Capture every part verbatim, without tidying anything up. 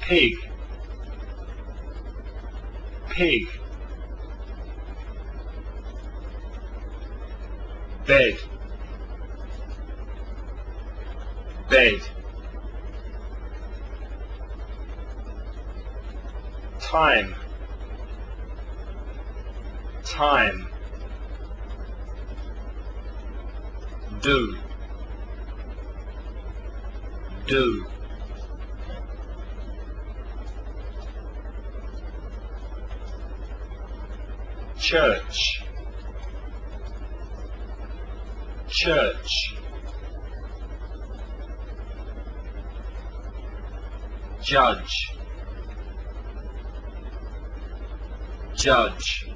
pig, pig. Bed, bed. Time, time. Do, do. Church, church. Judge, judge.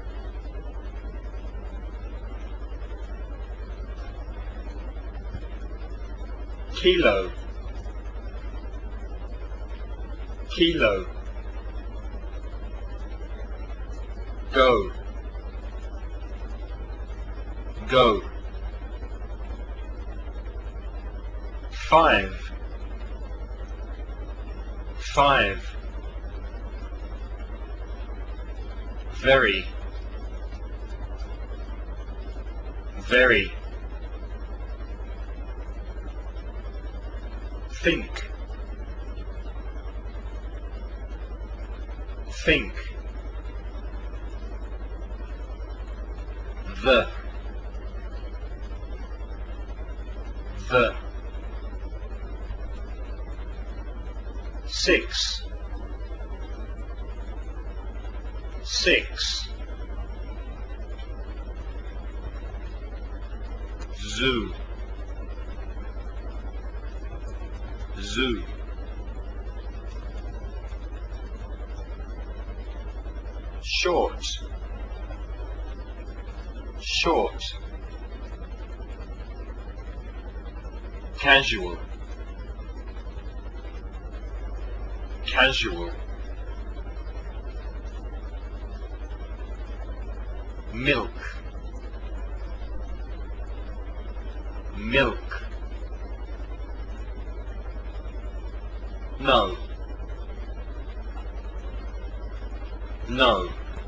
Kilo, kilo. Go, go. Five, five. Very, very. Think, think. The, the. Six, six. Zoo, zoo. Short, short. Casual, casual. Milk, milk. No, no.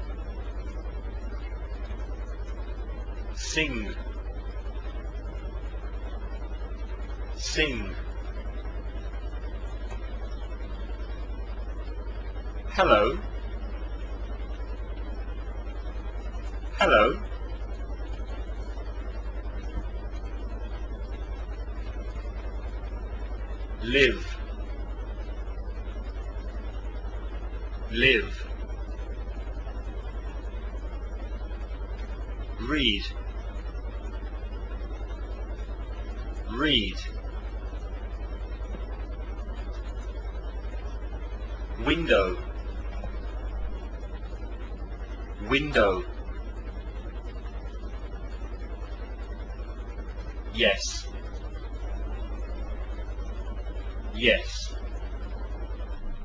Sing, sing. Hello, hello. Live, live. Read, read. Window, window. Yes, yes.